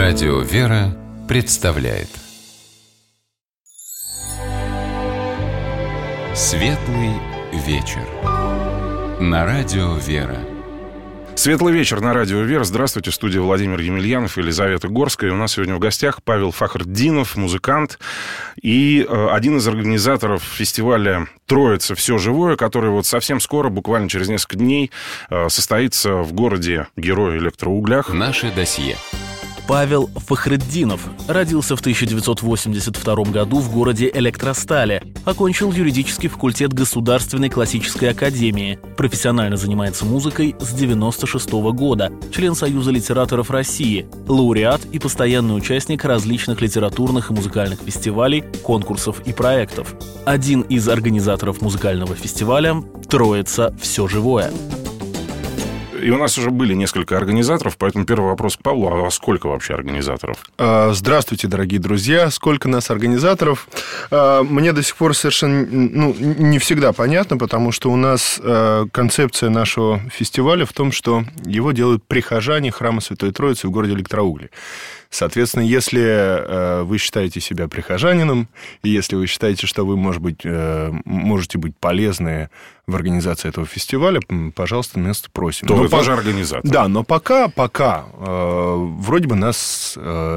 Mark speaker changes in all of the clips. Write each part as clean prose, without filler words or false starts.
Speaker 1: Радио «Вера» представляет Светлый вечер на Радио «Вера».
Speaker 2: Светлый вечер на Радио «Вера». Здравствуйте, в студии Владимир Емельянов и Елизавета Горская. У нас сегодня в гостях Павел Фахрутдинов, музыкант и один из организаторов фестиваля «Троица. Все живое», который вот совсем скоро, буквально через несколько дней, состоится в городе Герой Электроуглях.
Speaker 1: Наше досье.
Speaker 3: Павел Фахрутдинов родился в 1982 году в городе Электростале. Окончил юридический факультет Государственной классической академии. Профессионально занимается музыкой с 1996 года. Член Союза литераторов России. Лауреат и постоянный участник различных литературных и музыкальных фестивалей, конкурсов и проектов. Один из организаторов музыкального фестиваля «Троица. Все живое».
Speaker 2: И у нас уже были несколько организаторов, поэтому первый вопрос к Павлу. А сколько вообще организаторов?
Speaker 4: Здравствуйте, дорогие друзья. Сколько нас организаторов? Мне до сих пор совершенно не всегда понятно, потому что у нас концепция нашего фестиваля в том, что его делают прихожане храма Святой Троицы в городе Электроугли. Соответственно, если вы считаете себя прихожанином, и если вы считаете, что вы, можете быть полезны в организации этого фестиваля, пожалуйста, место просим.
Speaker 2: То вы тоже организатор.
Speaker 4: Да, но пока вроде бы нас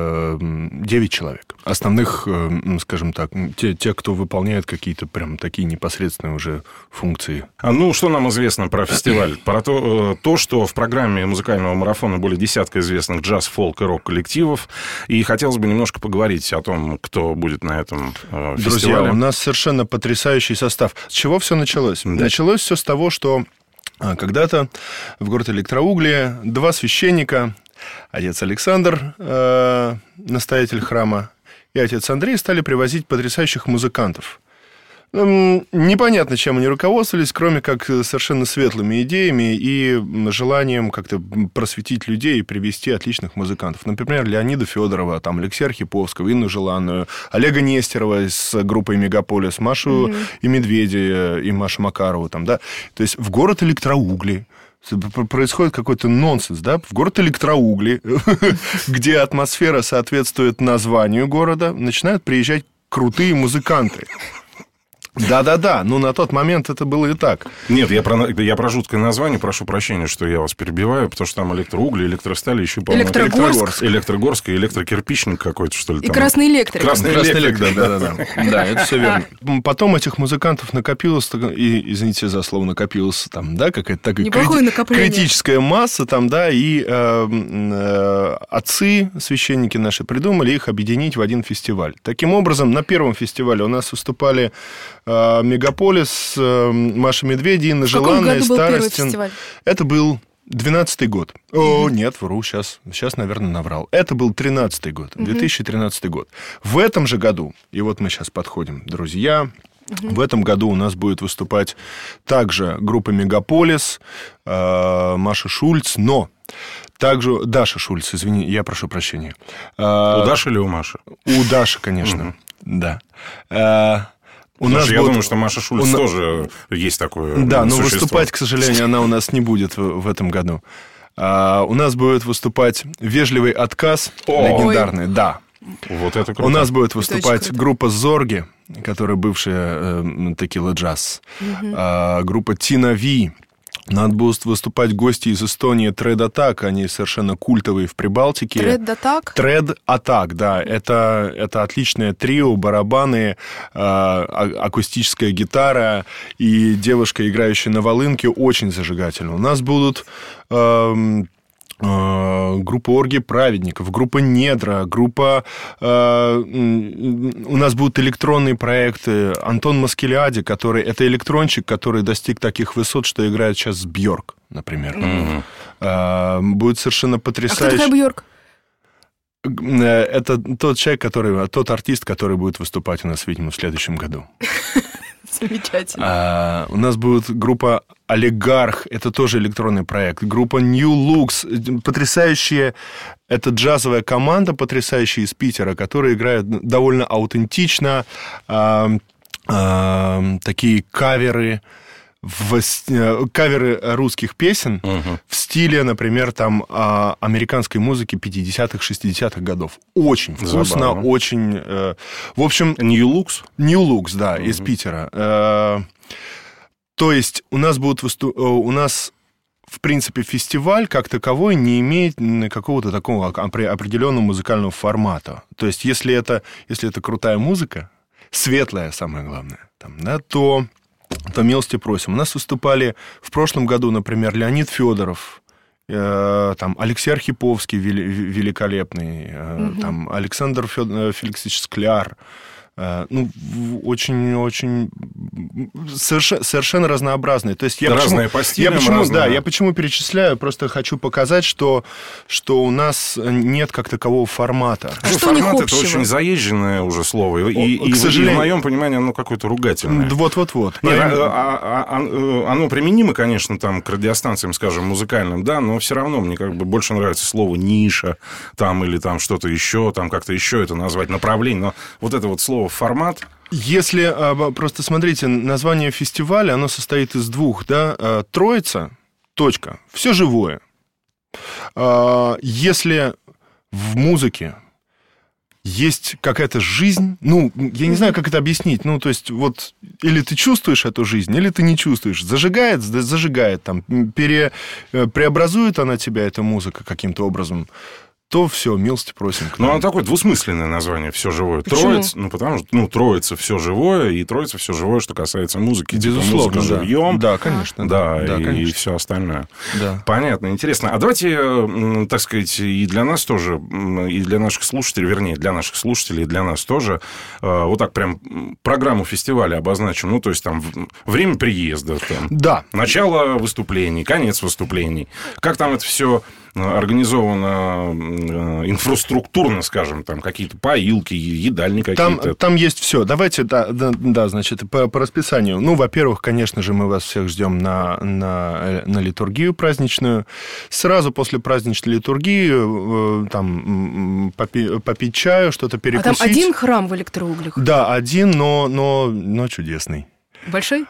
Speaker 4: 9 человек. Основных, скажем так, те, кто выполняет какие-то прям такие непосредственные уже функции.
Speaker 2: Что нам известно про фестиваль? Про то, что в программе музыкального марафона более десятка известных джаз, фолк и рок-коллективов. И хотелось бы немножко поговорить о том, кто будет на этом фестивале.
Speaker 4: Друзья, у нас совершенно потрясающий состав. С чего все началось? Да. Началось все с того, что когда-то в город Электроугли 2 священника, отец Александр, настоятель храма, и отец Андрей стали привозить потрясающих музыкантов. Непонятно, чем они руководствовались, кроме как совершенно светлыми идеями и желанием как-то просветить людей и привести отличных музыкантов. Например, Леонида Федорова, Алексея Архиповского, Инну Желанную, Олега Нестерова с группой «Мегаполис», Машу и Медведя, и Машу Макарову. То есть в город Электроугли происходит какой-то нонсенс, да? В город Электроугли, где атмосфера соответствует названию города, начинают приезжать крутые музыканты. Да-да-да, на тот момент это было и так.
Speaker 2: Нет, я про жуткое название, прошу прощения, что я вас перебиваю, потому что там электроугли, электросталь, еще, по-моему, Электрогорск, электрокирпичник какой-то, что ли.
Speaker 5: И Красный Электрик.
Speaker 2: Красный Электрик, да.
Speaker 4: Да, это все верно. Потом этих музыкантов накопилось, и, извините за слово, накопилось какая-то такая критическая масса, и отцы, священники наши, придумали их объединить в один фестиваль. Таким образом, на первом фестивале у нас выступали «Мегаполис», Маша Медведь, Инна Желанная, Старостин. Это был 12-й год. Нет, вру, сейчас, наверное, наврал. Это был 13-й год, 2013 год. В этом же году, и вот мы сейчас подходим, друзья, в этом году у нас будет выступать также группа «Мегаполис», Маша Шульц, но также Даша Шульц, извини, я прошу прощения.
Speaker 2: У Даши или у Маши?
Speaker 4: У Даши, конечно, да.
Speaker 2: Я думаю, что Маша Шульц тоже есть такое существо.
Speaker 4: Да, но выступать, к сожалению, она у нас не будет в этом году. У нас будет выступать «Вежливый отказ», легендарный, да.
Speaker 2: Вот это круто.
Speaker 4: У нас будет выступать группа «Зорги», которая бывшая «Текила Джаз», группа «Тина Ви». Надо будут выступать гости из Эстонии Тред Атак, они совершенно культовые в Прибалтике.
Speaker 5: Тред Атак?
Speaker 4: Тред Атак, да. Это отличное трио, барабаны, акустическая гитара и девушка, играющая на волынке, очень зажигательно. У нас будут группа «Оргии праведников», группа «Недра», группа... У нас будут электронные проекты. Антон Маскелиади, это электронщик, который достиг таких высот, что играет сейчас с Бьорк, например. Будет совершенно потрясающе.
Speaker 5: А кто такая Бьорк?
Speaker 4: Это тот артист, который будет выступать у нас, видимо, в следующем году.
Speaker 5: Замечательно.
Speaker 4: У нас будет группа «Олигарх», это тоже электронный проект. Группа «New Looks», потрясающая, это джазовая команда, потрясающая из Питера, которая играет довольно аутентично, такие каверы. каверы русских песен в стиле, например, там, американской музыки 50-х, 60-х годов. Очень вкусно, забавно. Очень... в общем...
Speaker 2: New Looks,
Speaker 4: да, из Питера. То есть у нас у нас, в принципе, фестиваль как таковой не имеет какого-то такого определенного музыкального формата. То есть если это крутая музыка, светлая, самое главное, там, да, то милости просим. У нас выступали в прошлом году, например, Леонид Федоров, там, Алексей Архиповский великолепный, там, Александр Феликсович Скляр. Очень совершенно разнообразные. То есть
Speaker 2: разные по стилям,
Speaker 4: я почему перечисляю, просто хочу показать, что у нас нет как такового формата.
Speaker 2: Формат — это очень заезженное уже слово. И, к сожалению, в моем понимании оно какое-то ругательное.
Speaker 4: Вот.
Speaker 2: Оно применимо, конечно, там, к радиостанциям, скажем, музыкальным, да, но все равно мне как бы больше нравится слово ниша, там, или там что-то еще, там как-то еще это назвать, направление. Но вот это вот слово формат.
Speaker 4: Если просто смотрите, название фестиваля, оно состоит из двух, да, Троица, точка, все живое. Если в музыке есть какая-то жизнь, я не знаю, как это объяснить, то есть вот или ты чувствуешь эту жизнь, или ты не чувствуешь, зажигает, там, преобразует она тебя, эта музыка, каким-то образом, то все, милости просим к нам.
Speaker 2: Оно такое двусмысленное название «Все живое». Троица, потому что, Троица «Все живое», и Троица «Все живое», что касается музыки.
Speaker 4: Безусловно,
Speaker 2: музыка живьем.
Speaker 4: Да, конечно.
Speaker 2: И все остальное.
Speaker 4: Да.
Speaker 2: Понятно, интересно. А давайте, так сказать, и для нас тоже, и для наших слушателей, вернее, для наших слушателей, и для нас тоже, вот так прям программу фестиваля обозначим. То есть, там, время приезда, там,
Speaker 4: да.
Speaker 2: Начало выступлений, конец выступлений. Как там это все организовано инфраструктурно, скажем, там какие-то поилки, едальни какие-то.
Speaker 4: Там есть все. Давайте, значит, по расписанию. Во-первых, конечно же, мы вас всех ждем на литургию праздничную. Сразу после праздничной литургии там попить чаю, что-то перекусить.
Speaker 5: А там один храм в Электроуглях?
Speaker 4: Да, один, но чудесный.
Speaker 5: Большой?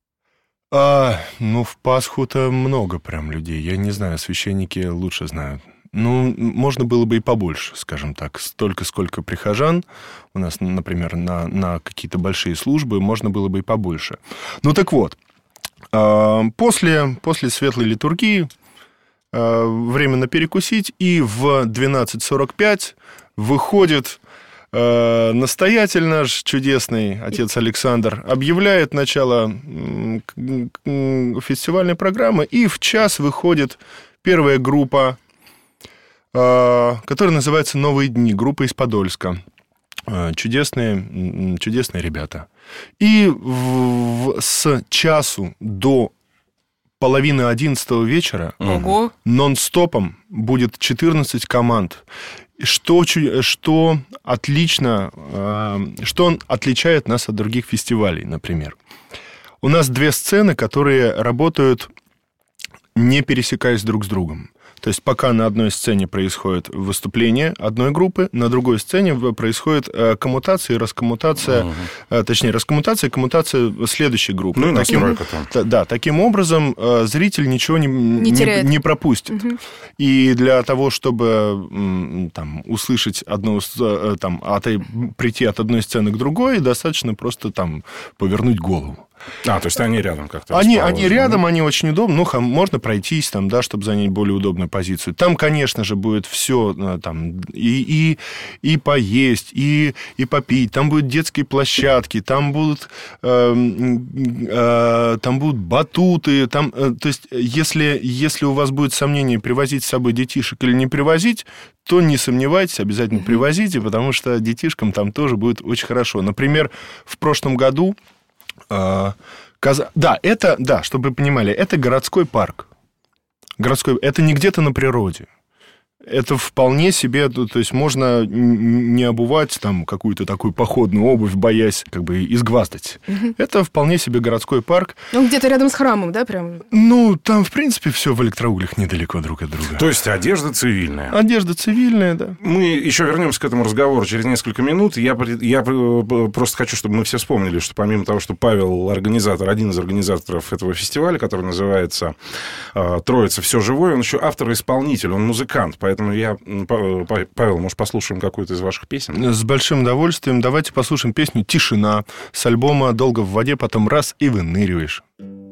Speaker 4: В Пасху-то много прям людей. Я не знаю, священники лучше знают. Можно было бы и побольше, скажем так. Столько, сколько прихожан у нас, например, на какие-то большие службы, можно было бы и побольше. Так вот, после светлой литургии временно перекусить, и в 12:45 выходит настоятель наш чудесный, отец Александр, объявляет начало фестивальной программы, и в час выходит первая группа, которая называется «Новые дни», группа из Подольска. Чудесные ребята. И с часу до 10:30 вечера нон-стопом будет 14 команд. Что отлично, что отличает нас от других фестивалей, например. У нас 2 сцены, которые работают, не пересекаясь друг с другом. То есть пока на одной сцене происходит выступление одной группы, на другой сцене происходит коммутация и раскоммутация, точнее, раскоммутация и коммутация следующей группы.
Speaker 2: И настройка там.
Speaker 4: Да, таким образом зритель ничего не пропустит. И для того, чтобы там услышать прийти от одной сцены к другой, достаточно просто там повернуть голову.
Speaker 2: То есть они рядом как-то?
Speaker 4: Они рядом, они очень удобны. Можно пройтись там, да, чтобы занять более удобную позицию. Там, конечно же, будет все там и поесть, и попить. Там будут детские площадки, там будут батуты. То есть, если у вас будет сомнение, привозить с собой детишек или не привозить, то не сомневайтесь, обязательно привозите, потому что детишкам там тоже будет очень хорошо. Например, в прошлом году чтобы вы понимали, это городской парк. Это не где-то на природе. Это вполне себе, то есть можно не обувать там какую-то такую походную обувь, боясь как бы изгваздать. Это вполне себе городской парк.
Speaker 5: Ну, где-то рядом с храмом, да, прям?
Speaker 4: Ну, там, в принципе, все в электроуглях недалеко друг от друга.
Speaker 2: То есть одежда цивильная.
Speaker 4: Одежда цивильная, да.
Speaker 2: Мы еще вернемся к этому разговору через несколько минут. Я просто хочу, чтобы мы все вспомнили, что помимо того, что Павел один из организаторов этого фестиваля, который называется «Троица. Все живое», он еще автор и исполнитель, он музыкант. Поэтому Павел, может, послушаем какую-то из ваших песен?
Speaker 4: С большим удовольствием. Давайте послушаем песню «Тишина» с альбома «Долго в воде, потом раз и выныриваешь».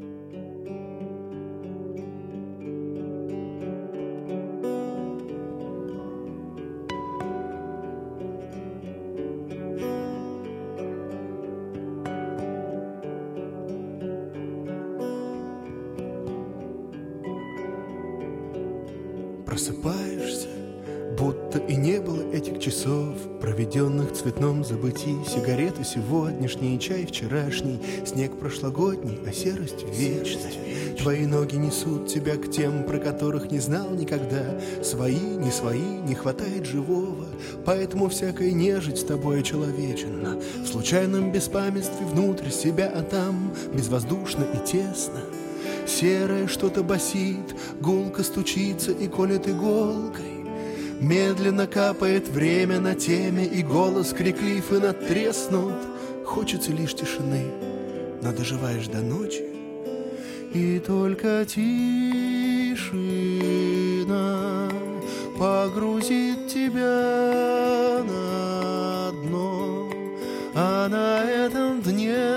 Speaker 6: Просыпаешься, будто и не было этих часов, проведенных в цветном забытии. Сигареты сегодняшние, чай вчерашний, снег прошлогодний, а серость вечная. Твои ноги несут тебя к тем, про которых не знал никогда. Свои, не хватает живого, поэтому всякая нежить с тобой человеченна. В случайном беспамятстве внутрь себя, а там безвоздушно и тесно. Серое что-то басит, гулко стучится и колет иголкой. Медленно капает время на теме, и голос криклив и надтреснут. Хочется лишь тишины, но доживаешь до ночи, и только тишина погрузит тебя на дно, а на этом дне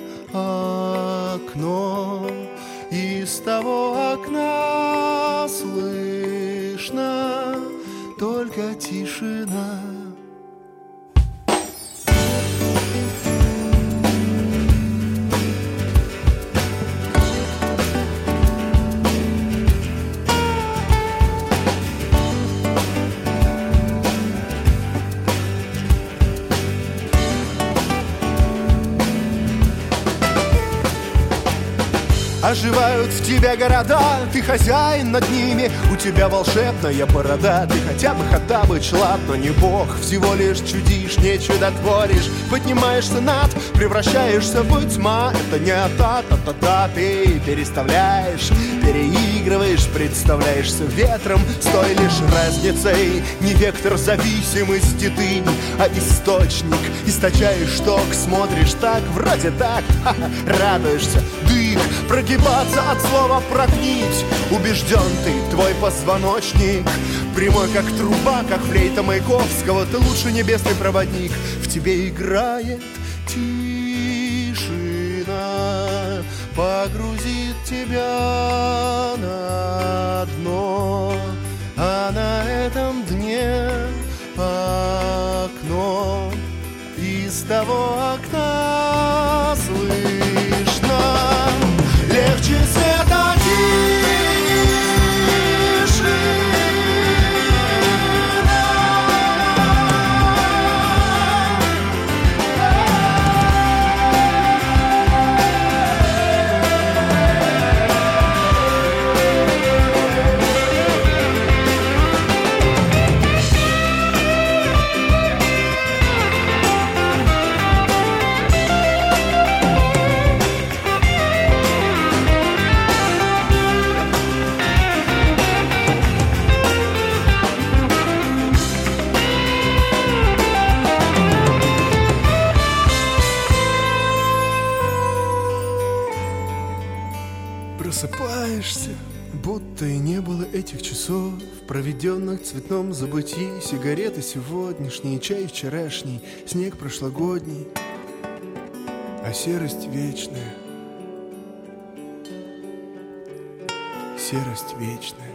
Speaker 6: окно. Из того окна слышно только тишина. Оживают в тебе города, ты хозяин над ними. У тебя волшебная борода, ты хотя бы Хоттабыч, ладно, не бог. Всего лишь чудишь, не чудотворишь. Поднимаешься над, превращаешься в тьма. Это не та-та-та-та, ты переставляешь, переигрываешь, представляешься ветром. С той лишь разницей, не вектор зависимости ты, а источник. Источаешь ток, смотришь так, вроде так, радуешься. Дых, прогибаться от слова прогнить. Убежден ты, твой позвоночник прямой, как труба, как флейта Маяковского. Ты лучший небесный проводник. В тебе играет тишина, погрузит тебя на дно, а на этом дне окно. Из того окна слышно легче света Просыпаешься, будто и не было этих часов, проведенных в цветном забытии. Сигареты сегодняшние, чай вчерашний, снег прошлогодний, а серость вечная. Серость вечная.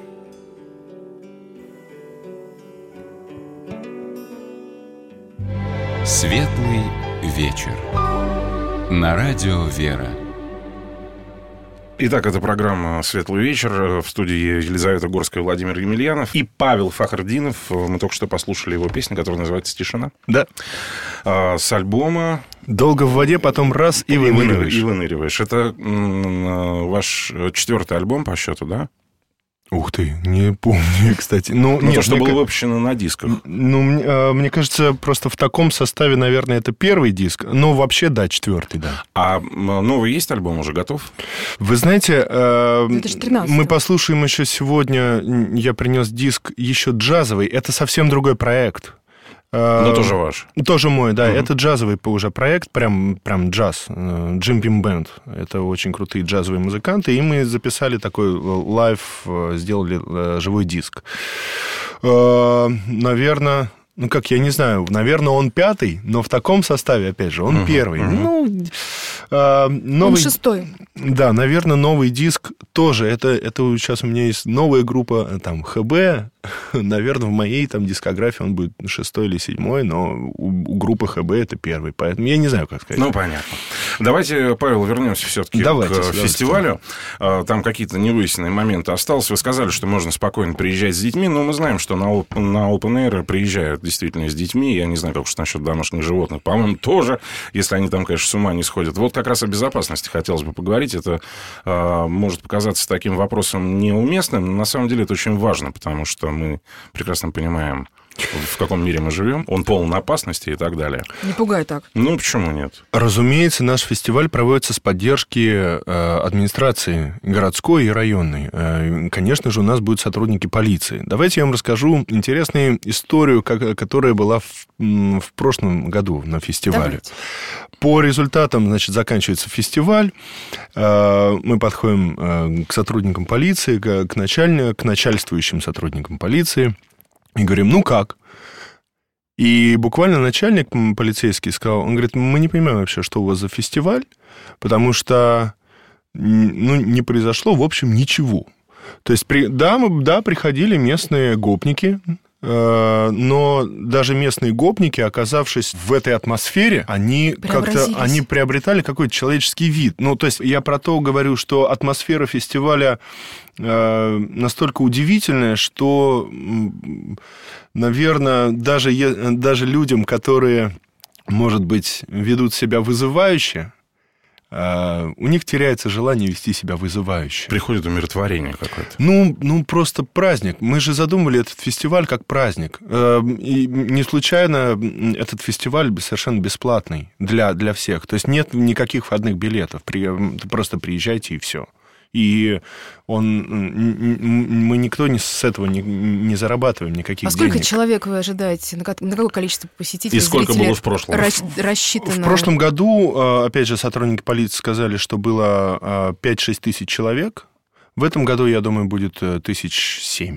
Speaker 1: Светлый вечер. На радио «Вера».
Speaker 2: Итак, это программа «Светлый вечер». В студии Елизавета Горская, Владимир Емельянов и Павел Фахрдинов. Мы только что послушали его песню, которая называется «Тишина».
Speaker 4: Да.
Speaker 2: С альбома
Speaker 4: «Долго в воде, потом раз и выныриваешь».
Speaker 2: И выныриваешь. Это ваш 4-й альбом по счету, да?
Speaker 4: Ух ты, не помню, кстати. Ну,
Speaker 2: нет, то, что было выпущено на дисках.
Speaker 4: Ну, мне кажется, просто в таком составе, наверное, это первый диск. Но вообще, да, 4-й, да.
Speaker 2: А новый есть альбом, уже готов?
Speaker 4: Вы знаете,
Speaker 5: это же 13-й.
Speaker 4: Мы послушаем еще сегодня, я принес диск еще джазовый. Это совсем другой проект.
Speaker 2: Но тоже ваш.
Speaker 4: Тоже мой, да. Это джазовый уже проект, прям джаз. Джим Бим Бенд. Это очень крутые джазовые музыканты. И мы записали такой лайв, сделали живой диск. Наверное... Ну, как, я не знаю, наверное, он 5-й, но в таком составе, опять же, он 1-й. Ну, новый...
Speaker 5: Он 6-й.
Speaker 4: Да, наверное, новый диск тоже. Это сейчас у меня есть новая группа, там, ХБ. Наверное, в моей там дискографии он будет 6-й или 7-й, но у группы ХБ это 1-й. Поэтому я не знаю, как сказать.
Speaker 2: Ну, понятно. Давайте, Павел, вернемся все-таки к фестивалю. Там какие-то невыясненные моменты остались. Вы сказали, что можно спокойно приезжать с детьми, но мы знаем, что на Open Air приезжают действительно с детьми. Я не знаю, как уж насчет домашних животных. По-моему, тоже, если они там, конечно, с ума не сходят. Вот как раз о безопасности хотелось бы поговорить. Это может показаться таким вопросом неуместным, но на самом деле это очень важно, потому что мы прекрасно понимаем, в каком мире мы живем. Он полон опасности и так далее.
Speaker 5: Не пугай так.
Speaker 2: Ну, почему нет?
Speaker 4: Разумеется, наш фестиваль проводится с поддержки администрации городской и районной. Конечно же, у нас будут сотрудники полиции. Давайте я вам расскажу интересную историю, которая была в прошлом году на фестивале.
Speaker 5: Давайте.
Speaker 4: По результатам, значит, заканчивается фестиваль. Мы подходим к сотрудникам полиции, к начальствующим сотрудникам полиции. И говорим, ну как? И буквально начальник полицейский сказал, он говорит, мы не понимаем вообще, что у вас за фестиваль, потому что не произошло, в общем, ничего. То есть, приходили местные гопники, но даже местные гопники, оказавшись в этой атмосфере, они приобретали какой-то человеческий вид. Ну, то есть, я про то говорю, что атмосфера фестиваля настолько удивительная, что, наверное, даже людям, которые, может быть, ведут себя вызывающе, у них теряется желание вести себя вызывающе.
Speaker 2: Приходит умиротворение какое-то.
Speaker 4: Ну, просто праздник. Мы же задумывали этот фестиваль как праздник. И не случайно этот фестиваль совершенно бесплатный для всех. То есть, нет никаких входных билетов. Просто приезжайте, и все. И мы никто с этого не зарабатываем никаких денег.
Speaker 5: А сколько человек вы ожидаете? На какое количество посетителей?
Speaker 2: И сколько было в прошлом?
Speaker 5: Рассчитано?
Speaker 4: В прошлом году, опять же, сотрудники полиции сказали, что было 5-6 тысяч человек. В этом году, я думаю, будет 7.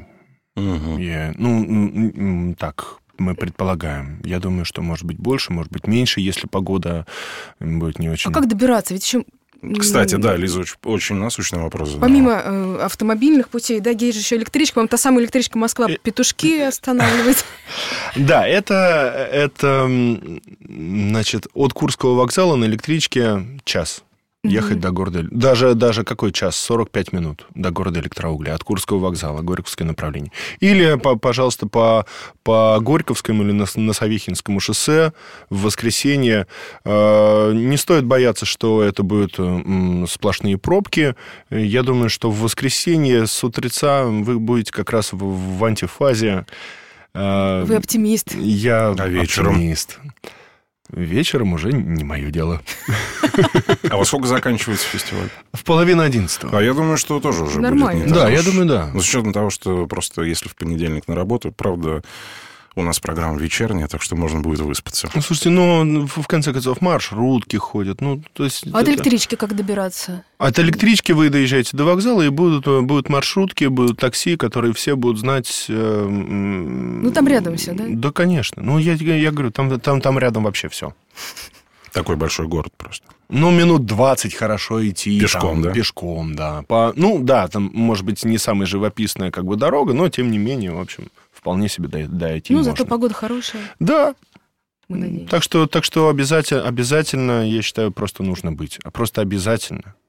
Speaker 4: Угу. Так мы предполагаем. Я думаю, что может быть больше, может быть меньше, если погода будет не очень...
Speaker 5: А как добираться? Ведь еще...
Speaker 2: Кстати, да, Лиза, очень насущный вопрос задала.
Speaker 5: Помимо автомобильных путей, да, есть же еще электричка. По-моему, та самая электричка Москва-Петушки останавливает.
Speaker 4: Да, это, значит, от Курского вокзала на электричке час. Ехать до города... Даже какой час? 45 минут до города Электроугля. От Курского вокзала, Горьковское направление. Или, пожалуйста, по Горьковскому или на Савихинскому шоссе в воскресенье. Не стоит бояться, что это будут сплошные пробки. Я думаю, что в воскресенье с утреца вы будете как раз в антифазе.
Speaker 5: Вы оптимист.
Speaker 4: Я
Speaker 2: вечером?
Speaker 4: Оптимист. Вечером уже не мое дело.
Speaker 2: А во сколько заканчивается фестиваль?
Speaker 4: В 10:30.
Speaker 2: А я думаю, что тоже уже
Speaker 5: нормально.
Speaker 2: будет не так
Speaker 4: Да,
Speaker 2: уж.
Speaker 4: я думаю, да.
Speaker 2: Но с учетом того, что просто если в понедельник на работу, правда, у нас программа вечерняя, так что можно будет выспаться.
Speaker 4: Ну, слушайте, в конце концов, маршрутки ходят. То есть
Speaker 5: от электрички как добираться?
Speaker 4: От электрички вы доезжаете до вокзала, и будут маршрутки, будут такси, которые все будут знать...
Speaker 5: там рядом все, да?
Speaker 4: Да, конечно. Я говорю, там рядом вообще все.
Speaker 2: Такой большой город просто.
Speaker 4: Минут 20 хорошо идти.
Speaker 2: Пешком, да?
Speaker 4: Пешком, да. Там, может быть, не самая живописная дорога, но, тем не менее, в общем, вполне себе дойти можно.
Speaker 5: Зато погода хорошая.
Speaker 4: Да.
Speaker 5: Мы надеемся.
Speaker 4: Так что обязательно, я считаю, просто нужно быть. Просто обязательно.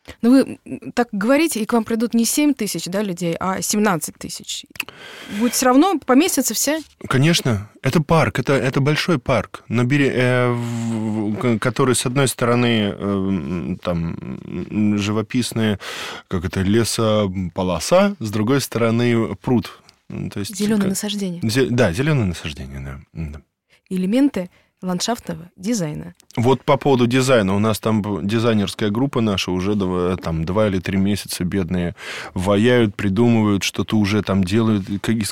Speaker 5: Ну, вы так говорите, и к вам придут не 7 тысяч, да, людей, а 17 тысяч. Будет все равно поместятся все?
Speaker 4: Конечно. Это парк, это большой парк, который, с одной стороны, там живописные, лесополоса, с другой стороны, пруд. То есть,
Speaker 5: зеленые насаждения.
Speaker 4: Да, зеленые насаждения, да.
Speaker 5: Элементы ландшафтного дизайна.
Speaker 4: Вот по поводу дизайна. У нас там дизайнерская группа наша уже 2 или 3 месяца бедные ваяют, придумывают, что-то уже там делают из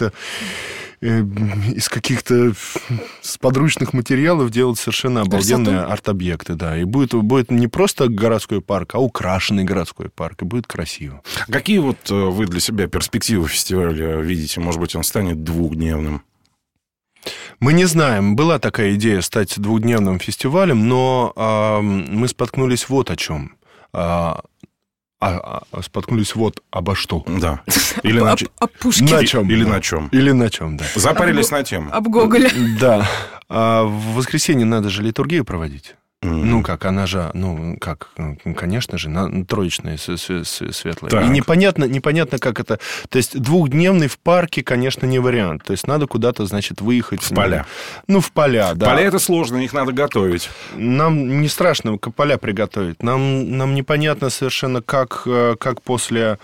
Speaker 4: каких-то подручных материалов делают совершенно обалденные арт-объекты, да. И будет не просто городской парк, а украшенный городской парк, и будет красиво.
Speaker 2: Какие вот вы для себя перспективы фестиваля видите? Может быть, он станет 2-дневным?
Speaker 4: Мы не знаем. Была такая идея стать 2-дневным фестивалем, но мы споткнулись вот о чем. Споткнулись вот обо что.
Speaker 2: Да. Или на
Speaker 5: Пушкине.
Speaker 4: На чем?
Speaker 2: Или на чем.
Speaker 4: Или на чем, да.
Speaker 2: Запарились на тему.
Speaker 5: Об Гоголе.
Speaker 4: Да. В воскресенье надо же литургию проводить. Ну, она же, конечно же, троичная, светлая.
Speaker 2: Так.
Speaker 4: И непонятно, как это... То есть 2-дневный в парке, конечно, не вариант. То есть надо куда-то, значит, выехать.
Speaker 2: В поля.
Speaker 4: В поля, да.
Speaker 2: Поля — это сложно, их надо готовить.
Speaker 4: Нам не страшно поля приготовить. Нам непонятно совершенно, как после...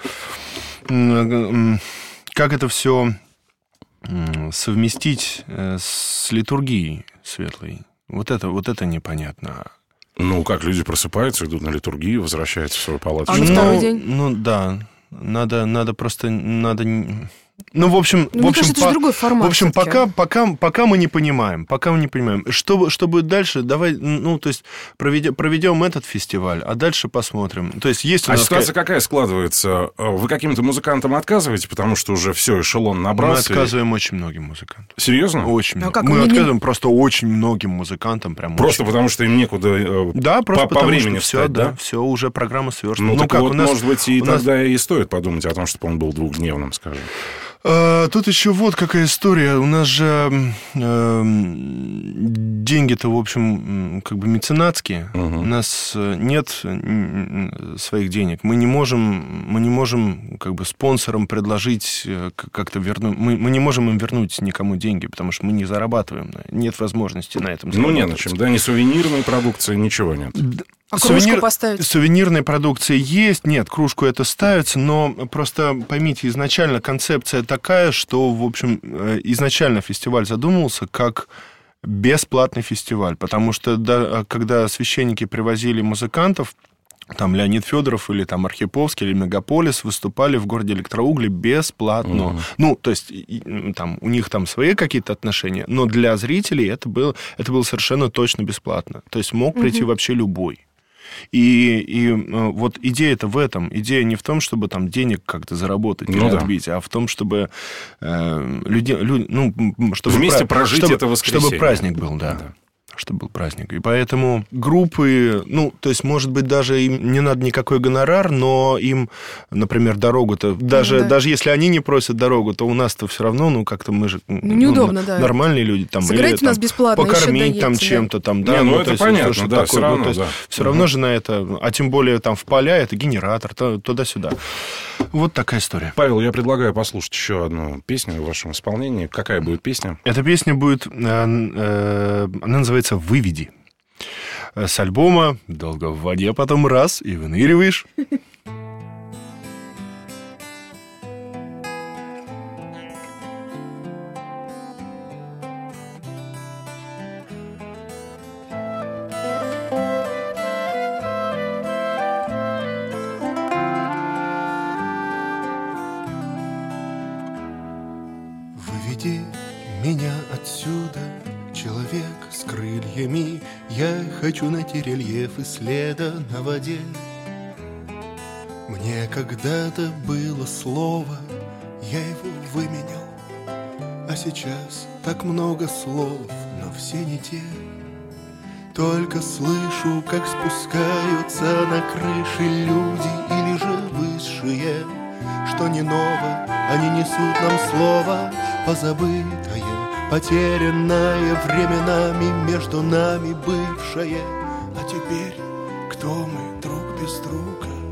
Speaker 4: Как это все совместить с литургией светлой. Вот это непонятно.
Speaker 2: Ну, как люди просыпаются, идут на литургию, возвращаются в свою палату.
Speaker 5: А на второй день?
Speaker 4: Да. Надо просто... в общем,
Speaker 5: кажется, это же другой формат.
Speaker 4: В общем, пока мы не понимаем. Что будет дальше? Давай, то есть, проведем этот фестиваль, а дальше посмотрим. То есть, есть у нас...
Speaker 2: ситуация какая складывается? Вы каким-то музыкантам отказываете, потому что уже все, эшелон набрался?
Speaker 4: Мы отказываем очень многим музыкантам.
Speaker 2: Серьезно?
Speaker 4: Очень много. Мы отказываем просто очень многим музыкантам.
Speaker 2: Просто потому, что им некуда по времени встать, да?
Speaker 4: Все, уже программа сверстана.
Speaker 2: Может быть, и тогда и стоит подумать о том, чтобы он был 2-дневным, скажем.
Speaker 4: Тут еще вот какая история. У нас же деньги-то, в общем, меценатские. У нас нет своих денег. Мы не можем спонсорам предложить как-то вернуть. Мы не можем им вернуть никому деньги, потому что мы не зарабатываем. Нет возможности на этом зарабатывать.
Speaker 2: Не на чем, да? Ни сувенирной продукции, ничего нет.
Speaker 5: А кружку поставить?
Speaker 4: Сувенирной продукции есть. Нет, кружку это ставится, но просто поймите, изначально концепция такая, что, в общем, изначально фестиваль задумывался как бесплатный фестиваль, потому что когда священники привозили музыкантов, там Леонид Федоров или там Архиповский или Мегаполис выступали в городе Электроугли бесплатно. То есть там у них там свои какие-то отношения, но для зрителей это было совершенно точно бесплатно. То есть мог прийти вообще любой. И вот идея-то в этом. Идея не в том, чтобы там денег как-то заработать или отбить, а в том, чтобы чтобы
Speaker 2: вместе прожить это воскресенье.
Speaker 4: Чтобы праздник был, да. Чтобы был праздник. И поэтому группы, то есть, может быть, даже им не надо никакой гонорар, но им, например, дорогу-то, даже если они не просят дорогу, то у нас-то все равно, как-то мы же
Speaker 5: неудобно, да.
Speaker 4: Нормальные люди. Там,
Speaker 5: сыграйте
Speaker 4: или,
Speaker 5: нас бесплатно,
Speaker 4: покормить там чем-то. Там, да,
Speaker 2: это понятно, да, все равно.
Speaker 4: Все равно же на это, а тем более там в поля, это генератор, туда-сюда. Вот такая история.
Speaker 2: Павел, я предлагаю послушать еще одну песню в вашем исполнении. Какая будет песня?
Speaker 4: Эта песня будет, она называется «Выведи». С альбома «Долго в воде, потом раз, и выныриваешь».
Speaker 6: Выведи меня отсюда, человек с крыльями. Я хочу найти рельефы следа на воде. Мне когда-то было слово, я его выменял, а сейчас так много слов, но все не те. Только слышу, как спускаются на крыши люди или же высшие, что не ново, они несут нам слово позабытое, потерянное временами, между нами бывшее. А теперь кто мы друг без друга?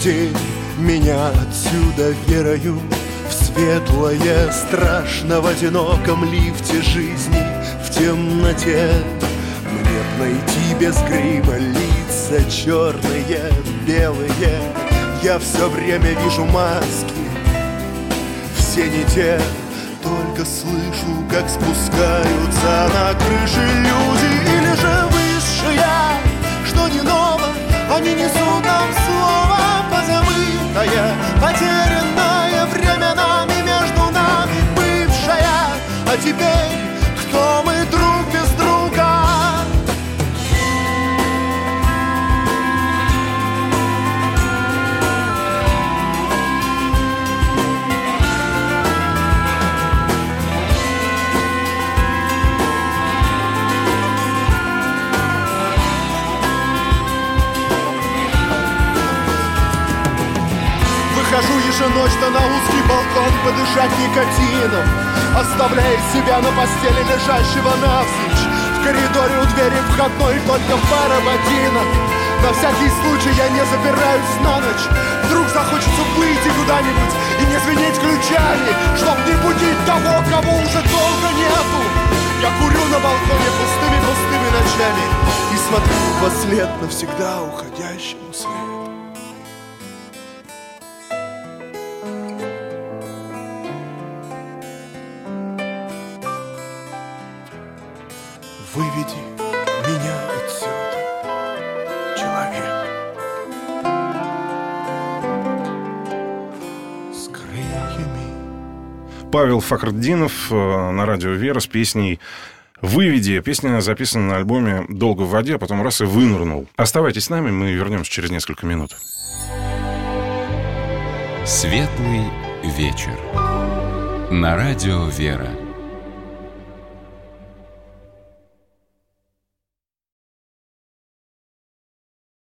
Speaker 6: Выведи меня отсюда верою в светлое, страшно в одиноком лифте жизни, в темноте. Мне б найти без грима лица черные, белые. Я все время вижу маски, все не те. Только слышу, как спускаются на крыши люди. Или же высшие, что не ново, они несут нам слово позабытое, потерянное временами между нами бывшая. А теперь кто мы друг без друга? Выхожу еженочно на узкий балкон подышать никотином, оставляя себя на постели лежащего навзничь. В коридоре у двери входной только пара ботинок. На всякий случай я не запираюсь на ночь. Вдруг захочется выйти куда-нибудь и не звенеть ключами, чтоб не будить того, кого уже долго нету. Я курю на балконе пустыми ночами и смотрю вслед навсегда уходящему свету. Выведи меня отсюда, человек с крыльями.
Speaker 2: Павел Фахрдинов на радио «Вера» с песней «Выведи». Песня записана на альбоме «Долго в воде», а потом раз и вынырнул. Оставайтесь с нами, мы вернемся через несколько минут.
Speaker 1: Светлый вечер. На радио «Вера».